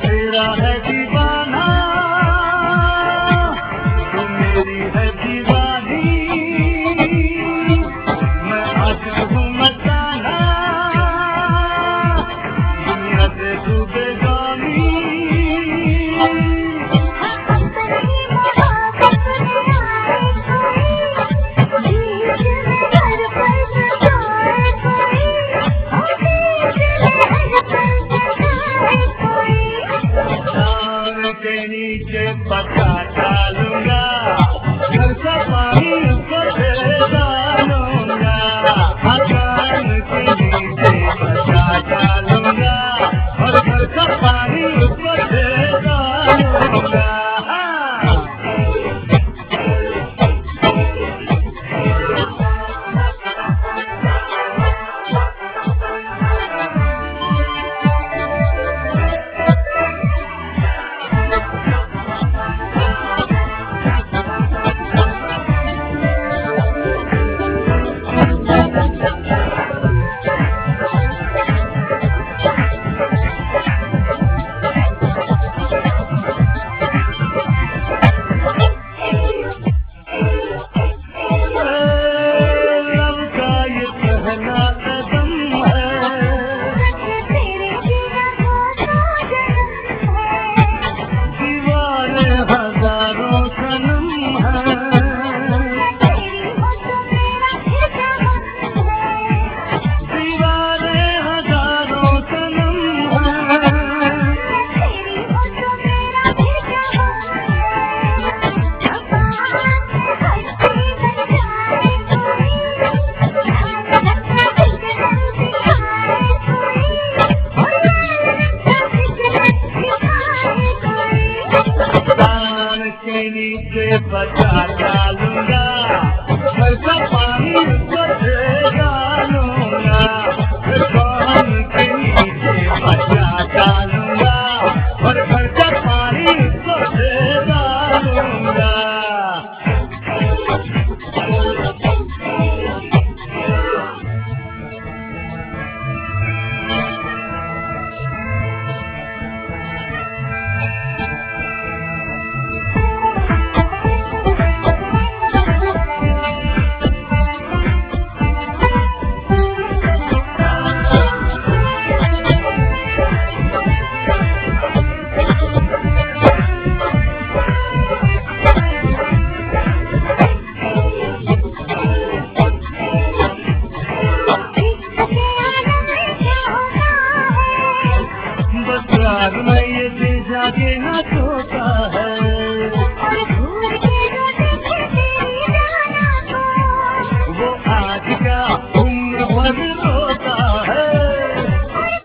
तेरा है दीवाना, तू मेरी है दीवानी, मैं आशिक हूँ मस्ताना, दुनिया से तू बेगानी। के नीचे पता डालूंगा, घर का पानी उसको दे डालूंगा, मकान के नीचे पता डालूंगा और घर का पानी उसको दे डालूंगा। के नीचे बचा